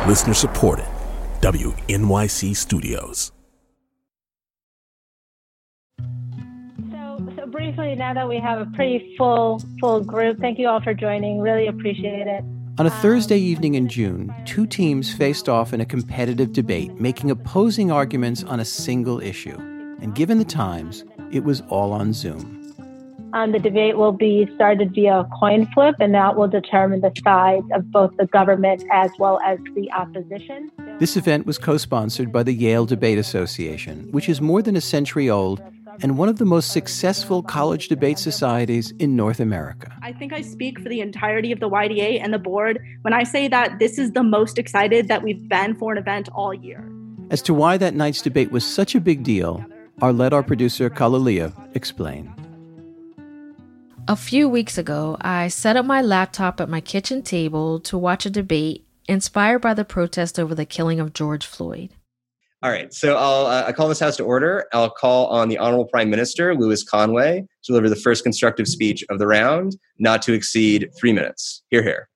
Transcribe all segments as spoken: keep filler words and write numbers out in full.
Listener supported. W N Y C Studios. So, so briefly, now that we have a pretty full, full group, thank you all for joining. Really appreciate it. On a Thursday evening in June, two teams faced off in a competitive debate, making opposing arguments on a single issue. And given the times, it was all on Zoom. Um, the debate will be started via a coin flip, and that will determine the sides of both the government as well as the opposition. This event was co-sponsored by the Yale Debate Association, which is more than a century old and one of the most successful college debate societies in North America. I think I speak for the entirety of the Y D A and the board when I say that this is the most excited that we've been for an event all year. As to why that night's debate was such a big deal, Arlette, our producer, Kalalea, explained. A few weeks ago, I set up my laptop at my kitchen table to watch a debate inspired by the protest over the killing of George Floyd. All right, so I'll uh, I call this House to order. I'll call on the Honorable Prime Minister, Louis Conway, to deliver the first constructive speech of the round, not to exceed three minutes. Hear, hear.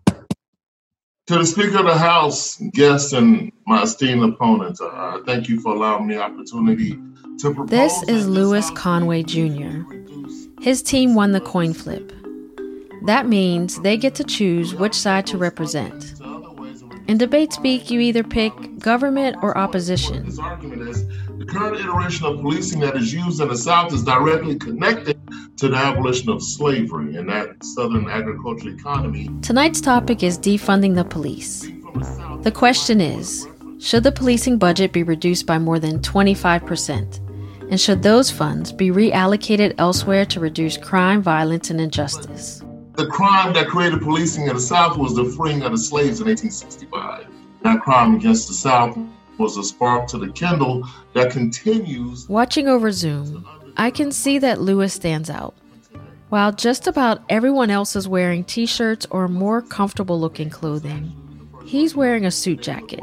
To the Speaker of the House, guests, and my esteemed opponents, uh, thank you for allowing me the opportunity to propose. This is Louis Conway Junior His team won the coin flip. That means they get to choose which side to represent. In debate speak, you either pick government or opposition. This argument is the current iteration of policing that is used in the South is directly connected to the abolition of slavery and that Southern agricultural economy. Tonight's topic is defunding the police. The question is, should the policing budget be reduced by more than twenty-five percent? And should those funds be reallocated elsewhere to reduce crime, violence, and injustice? The crime that created policing in the South was the freeing of the slaves in eighteen sixty-five. That crime against the South was a spark to the kindle that continues. Watching over Zoom, I can see that Louis stands out. While just about everyone else is wearing t-shirts or more comfortable-looking clothing, he's wearing a suit jacket.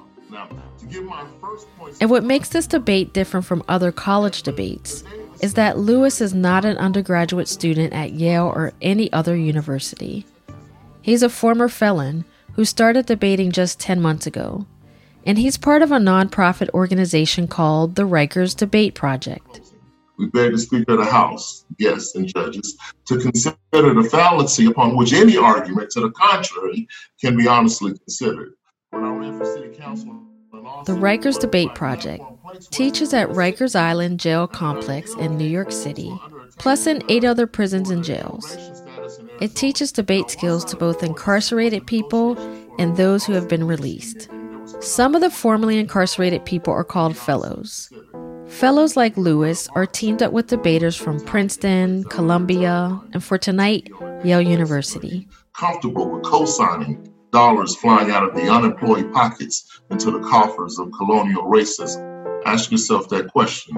And what makes this debate different from other college debates is that Louis is not an undergraduate student at Yale or any other university. He's a former felon who started debating just ten months ago, and he's part of a nonprofit organization called the Rikers Debate Project. We beg the Speaker of the House, guests and judges, to consider the fallacy upon which any argument to the contrary can be honestly considered. When I ran for City Council, the Rikers Debate Project teaches at Rikers Island Jail Complex in New York City, plus in eight other prisons and jails. It teaches debate skills to both incarcerated people and those who have been released. Some of the formerly incarcerated people are called fellows. Fellows like Louis are teamed up with debaters from Princeton, Columbia, and for tonight, Yale University. Comfortable with co-signing dollars flying out of the unemployed pockets into the coffers of colonial racism. Ask yourself that question.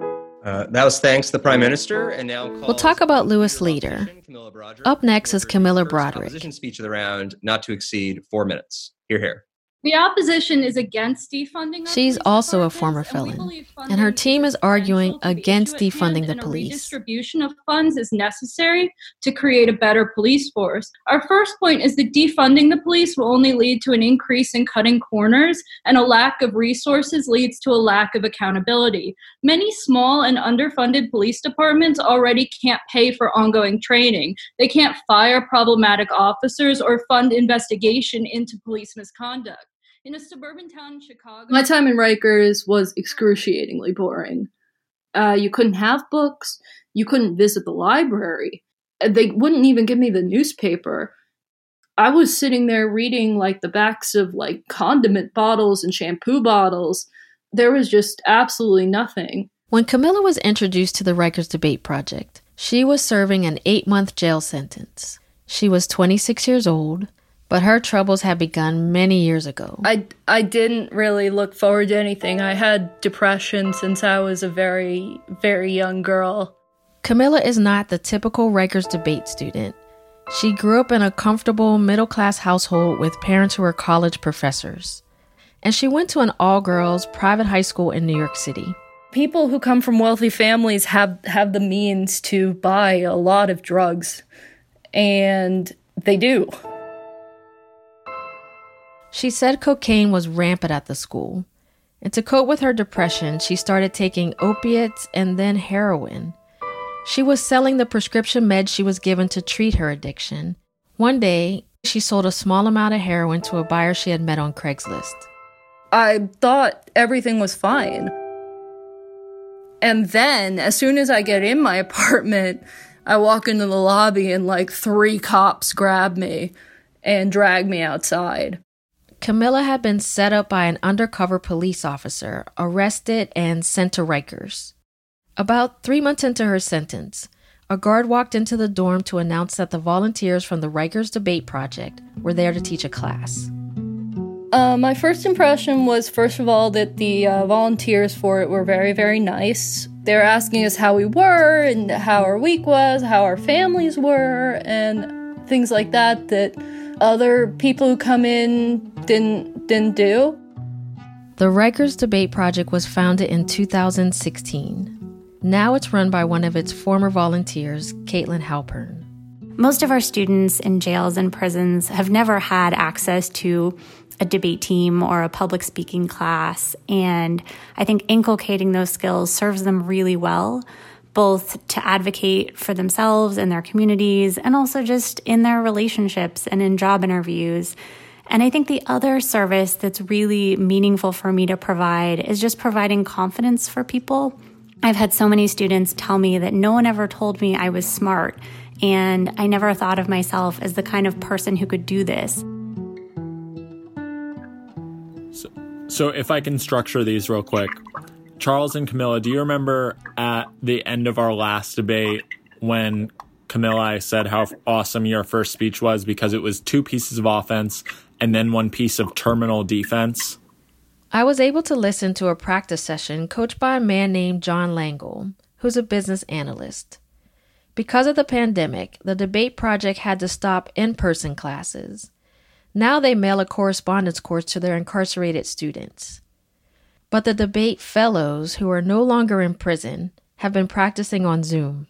Uh, that was thanks to the Prime Minister, and now we'll talk about Louis later. Up next is Camilla Broderick. Opposition speech of the round, not to exceed four minutes. Hear, hear. The opposition is against defunding. She's also a former felon, and her team is arguing against defunding the police. Redistribution of funds is necessary to create a better police force. Our first point is that defunding the police will only lead to an increase in cutting corners, and a lack of resources leads to a lack of accountability. Many small and underfunded police departments already can't pay for ongoing training. They can't fire problematic officers or fund investigation into police misconduct. In a suburban town in Chicago... My time in Rikers was excruciatingly boring. Uh, you couldn't have books. You couldn't visit the library. They wouldn't even give me the newspaper. I was sitting there reading like the backs of like condiment bottles and shampoo bottles. There was just absolutely nothing. When Camilla was introduced to the Rikers Debate Project, she was serving an eight-month jail sentence. She was twenty-six years old, but her troubles had begun many years ago. I, I didn't really look forward to anything. I had depression since I was a very, very young girl. Camilla is not the typical Rikers Debate student. She grew up in a comfortable middle-class household with parents who were college professors. And she went to an all-girls private high school in New York City. People who come from wealthy families have, have the means to buy a lot of drugs. And they do. She said cocaine was rampant at the school. And to cope with her depression, she started taking opiates and then heroin. She was selling the prescription meds she was given to treat her addiction. One day, she sold a small amount of heroin to a buyer she had met on Craigslist. I thought everything was fine. And then, as soon as I get in my apartment, I walk into the lobby and like three cops grab me and drag me outside. Camilla had been set up by an undercover police officer, arrested and sent to Rikers. About three months into her sentence, a guard walked into the dorm to announce that the volunteers from the Rikers Debate Project were there to teach a class. Uh, my first impression was, first of all, that the uh, volunteers for it were very, very nice. They were asking us how we were and how our week was, how our families were, and things like that that other people who come in didn't didn't do. The Rikers Debate Project was founded in two thousand sixteen. Now it's run by one of its former volunteers, Caitlin Halpern. Most of our students in jails and prisons have never had access to a debate team or a public speaking class, and I think inculcating those skills serves them really well, both to advocate for themselves and their communities, and also just in their relationships and in job interviews. And I think the other service that's really meaningful for me to provide is just providing confidence for people. I've had so many students tell me that no one ever told me I was smart, and I never thought of myself as the kind of person who could do this. So, so if I can structure these real quick. Charles and Camilla, do you remember at the end of our last debate when Camilla, I said how awesome your first speech was because it was two pieces of offense and then one piece of terminal defense? I was able to listen to a practice session coached by a man named John Langle, who's a business analyst. Because of the pandemic, the Debate Project had to stop in-person classes. Now they mail a correspondence course to their incarcerated students. But the debate fellows, who are no longer in prison, have been practicing on Zoom.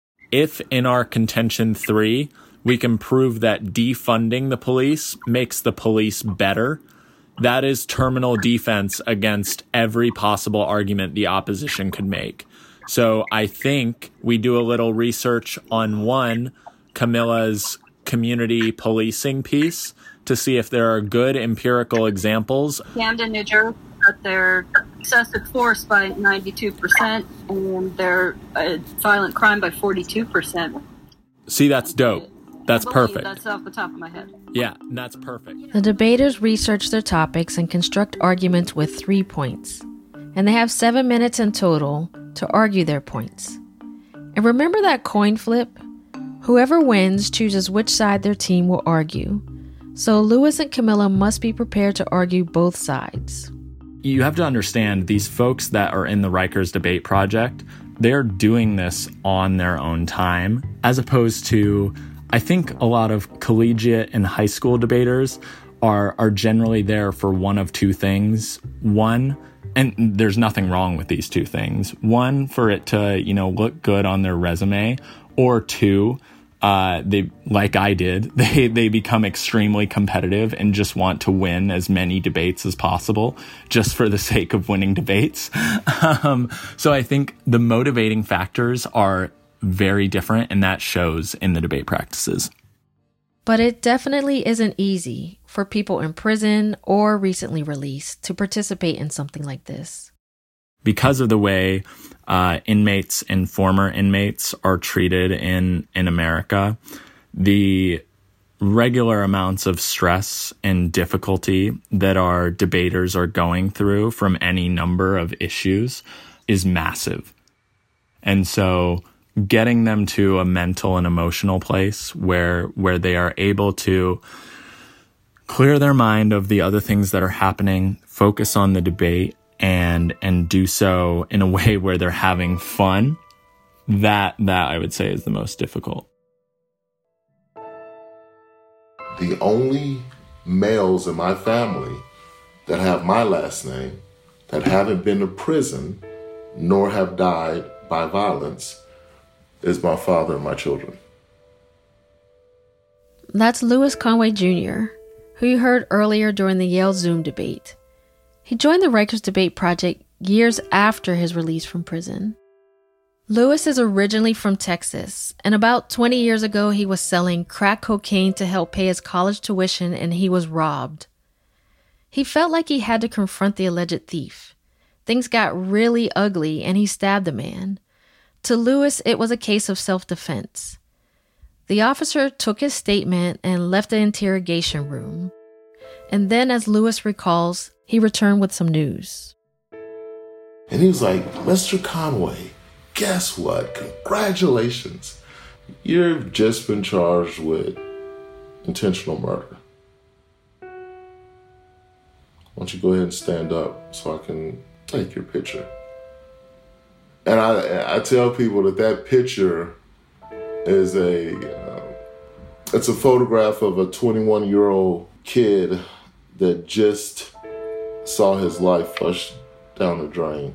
If in our contention three, we can prove that defunding the police makes the police better, that is terminal defense against every possible argument the opposition could make. So I think we do a little research on one, Camilla's community policing piece, to see if there are good empirical examples. Camden, New Jersey, cut their excessive force by ninety-two percent and their uh, violent crime by forty-two percent. See, that's dope. That's perfect. That's off the top of my head. Yeah, that's perfect. The debaters research their topics and construct arguments with three points. And they have seven minutes in total to argue their points. And remember that coin flip? Whoever wins chooses which side their team will argue. So Lewis and Camilla must be prepared to argue both sides. You have to understand, these folks that are in the Rikers Debate Project, they're doing this on their own time, as opposed to, I think a lot of collegiate and high school debaters are are generally there for one of two things. One, and there's nothing wrong with these two things. One, for it to, you know, look good on their resume, or two, Uh, they, like I did, they, they become extremely competitive and just want to win as many debates as possible just for the sake of winning debates. um, so I think the motivating factors are very different, and that shows in the debate practices. But it definitely isn't easy for people in prison or recently released to participate in something like this. Because of the way uh, inmates and former inmates are treated in, in America, the regular amounts of stress and difficulty that our debaters are going through from any number of issues is massive. And so getting them to a mental and emotional place where where they are able to clear their mind of the other things that are happening, focus on the debate, and and do so in a way where they're having fun, that that I would say is the most difficult. The only males in my family that have my last name, that haven't been to prison, nor have died by violence, is my father and my children. That's Louis Conway Junior, who you heard earlier during the Yale Zoom debate. He joined the Rikers Debate Project years after his release from prison. Lewis is originally from Texas, and about twenty years ago he was selling crack cocaine to help pay his college tuition, and he was robbed. He felt like he had to confront the alleged thief. Things got really ugly, and he stabbed the man. To Lewis, it was a case of self-defense. The officer took his statement and left the interrogation room. And then, as Lewis recalls, he returned with some news. And he was like, "Mister Conway, guess what? Congratulations. You've just been charged with intentional murder. Why don't you go ahead and stand up so I can take your picture?" And I, I tell people that that picture is a, uh, it's a photograph of a twenty-one-year-old kid that just saw his life flushed down the drain.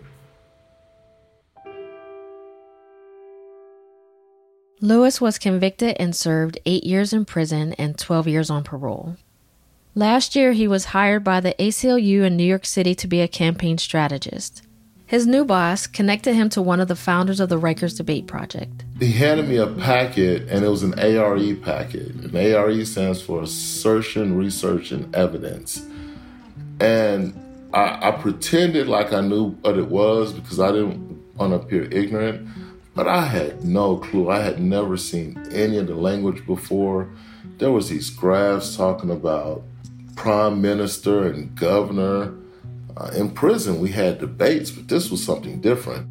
Lewis was convicted and served eight years in prison and twelve years on parole. Last year, he was hired by the A C L U in New York City to be a campaign strategist. His new boss connected him to one of the founders of the Rikers Debate Project. He handed me a packet, and it was an A R E packet. And A R E stands for Assertion, Research, and Evidence. And I, I pretended like I knew what it was because I didn't want to appear ignorant. But I had no clue. I had never seen any of the language before. There was these graphs talking about prime minister and governor. Uh, in prison, we had debates, but this was something different.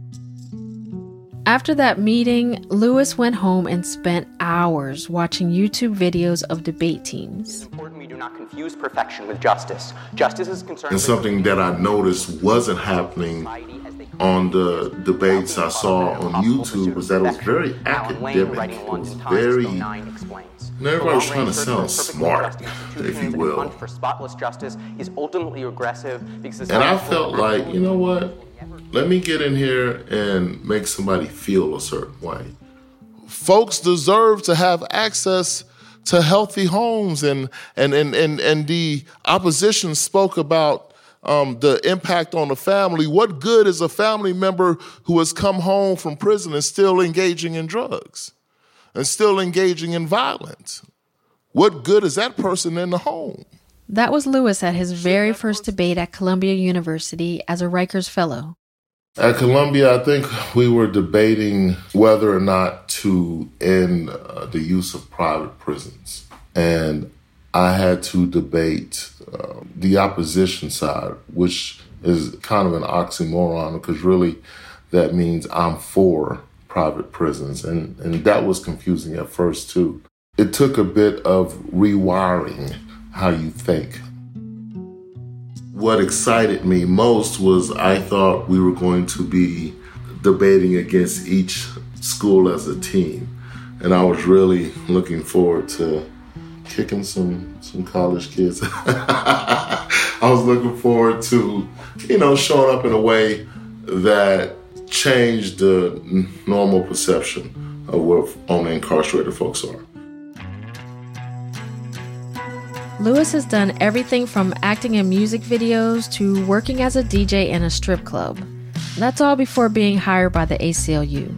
After that meeting, Lewis went home and spent hours watching YouTube videos of debate teams. It's important we do not confuse perfection with justice. Justice is concerned And something that I noticed wasn't happening on the debates I saw on YouTube was that it was very academic. It was very, and everybody was trying to sound smart, if you will. For spotless justice is ultimately regressive because and I felt like, you know what? Let me get in here and make somebody feel a certain way. Folks deserve to have access to healthy homes, and and and and, and the opposition spoke about Um, the impact on the family. What good is a family member who has come home from prison and still engaging in drugs and still engaging in violence? What good is that person in the home? That was Lewis at his very first debate at Columbia University as a Rikers Fellow. At Columbia, I think we were debating whether or not to end uh, the use of private prisons. And I had to debate uh, the opposition side, which is kind of an oxymoron because really that means I'm for private prisons. And, and that was confusing at first, too. It took a bit of rewiring how you think. What excited me most was I thought we were going to be debating against each school as a team. And I was really looking forward to kicking some some college kids. I was looking forward to, you know, showing up in a way that changed the normal perception of what only incarcerated folks are. Lewis has done everything from acting in music videos to working as a D J in a strip club. That's all before being hired by the A C L U.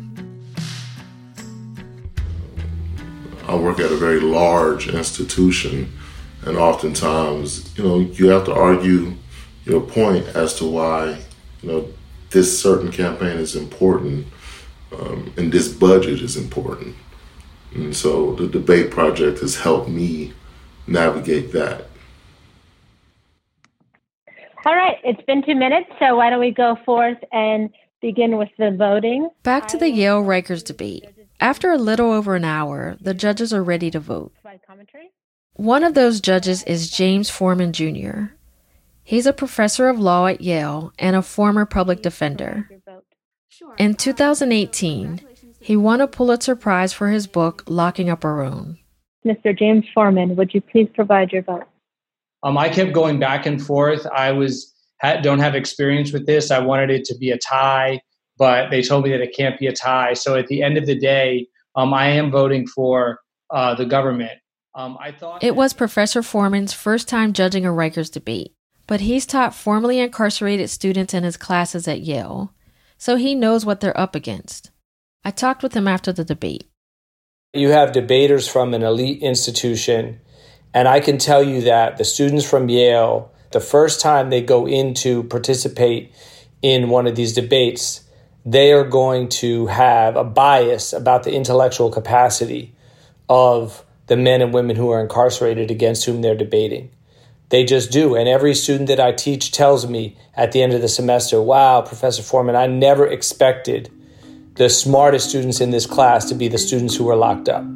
I work at a very large institution, and oftentimes, you know, you have to argue your point as to why, you know, this certain campaign is important, um, and this budget is important. And so the debate project has helped me navigate that. All right, it's been two minutes, so why don't we go forth and begin with the voting? Back to the Yale Rikers debate. After a little over an hour, the judges are ready to vote. One of those judges is James Forman Junior He's a professor of law at Yale and a former public defender. In two thousand eighteen, he won a Pulitzer Prize for his book, Locking Up Our Own. Mister James Forman, would you please provide your vote? Um, I kept going back and forth. I was ha- don't have experience with this. I wanted it to be a tie, but they told me that it can't be a tie. So at the end of the day, um, I am voting for uh, the government. Um, I thought it was Professor Foreman's first time judging a Rikers debate, but he's taught formerly incarcerated students in his classes at Yale, so he knows what they're up against. I talked with him after the debate. You have debaters from an elite institution, and I can tell you that the students from Yale, the first time they go in to participate in one of these debates, they are going to have a bias about the intellectual capacity of the men and women who are incarcerated against whom they're debating. They just do. And every student that I teach tells me at the end of the semester, wow, Professor Foreman, I never expected the smartest students in this class to be the students who were locked up.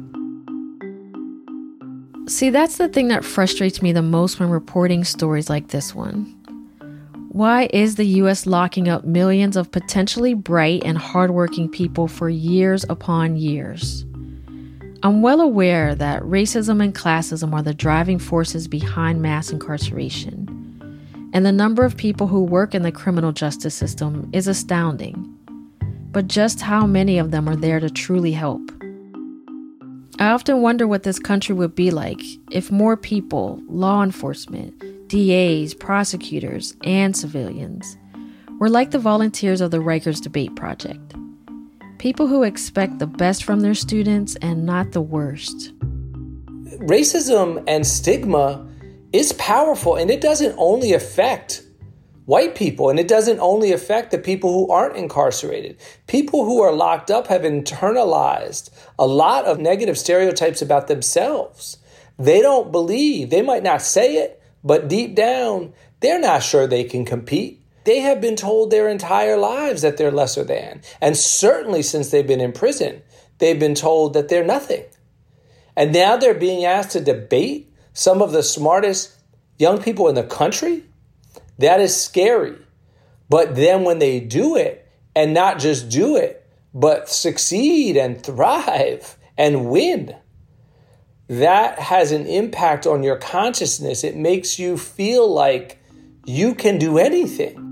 See, that's the thing that frustrates me the most when reporting stories like this one. Why is the U S locking up millions of potentially bright and hardworking people for years upon years? I'm well aware that racism and classism are the driving forces behind mass incarceration, and the number of people who work in the criminal justice system is astounding. But just how many of them are there to truly help? I often wonder what this country would be like if more people, law enforcement, D As, prosecutors, and civilians, were like the volunteers of the Rikers Debate Project. People who expect the best from their students and not the worst. Racism and stigma is powerful, and it doesn't only affect white people, and it doesn't only affect the people who aren't incarcerated. People who are locked up have internalized a lot of negative stereotypes about themselves. They don't believe, they might not say it, but deep down, they're not sure they can compete. They have been told their entire lives that they're lesser than. And certainly since they've been in prison, they've been told that they're nothing. And now they're being asked to debate some of the smartest young people in the country. That is scary. But then when they do it, and not just do it, but succeed and thrive and win, that has an impact on your consciousness. It makes you feel like you can do anything.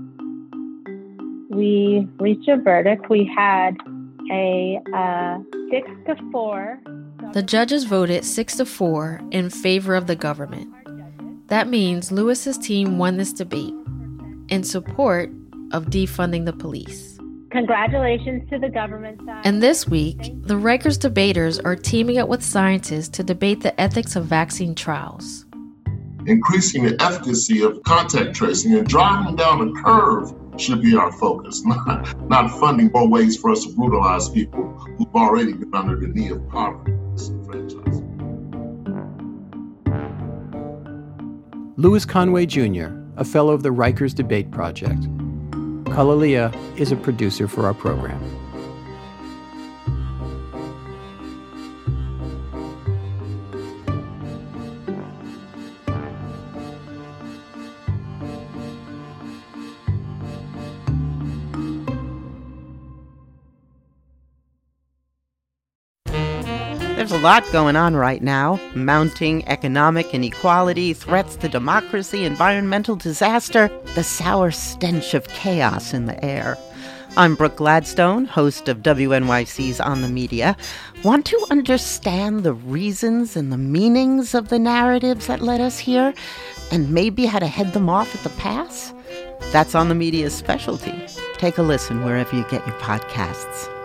We reached a verdict. We had a uh, six to four. The judges voted six to four in favor of the government. That means Lewis's team won this debate in support of defunding the police. Congratulations to the government side. And this week, the Rikers debaters are teaming up with scientists to debate the ethics of vaccine trials. Increasing the efficacy of contact tracing and driving down the curve should be our focus, not, not funding more ways for us to brutalize people who've already been under the knee of poverty. Louis Conway Junior, a fellow of the Rikers Debate Project. Kalalia is a producer for our program. There's a lot going on right now. Mounting economic inequality, threats to democracy, environmental disaster, the sour stench of chaos in the air. I'm Brooke Gladstone, host of W N Y C's On the Media. Want to understand the reasons and the meanings of the narratives that led us here, and maybe how to head them off at the pass? That's On the Media's specialty. Take a listen wherever you get your podcasts.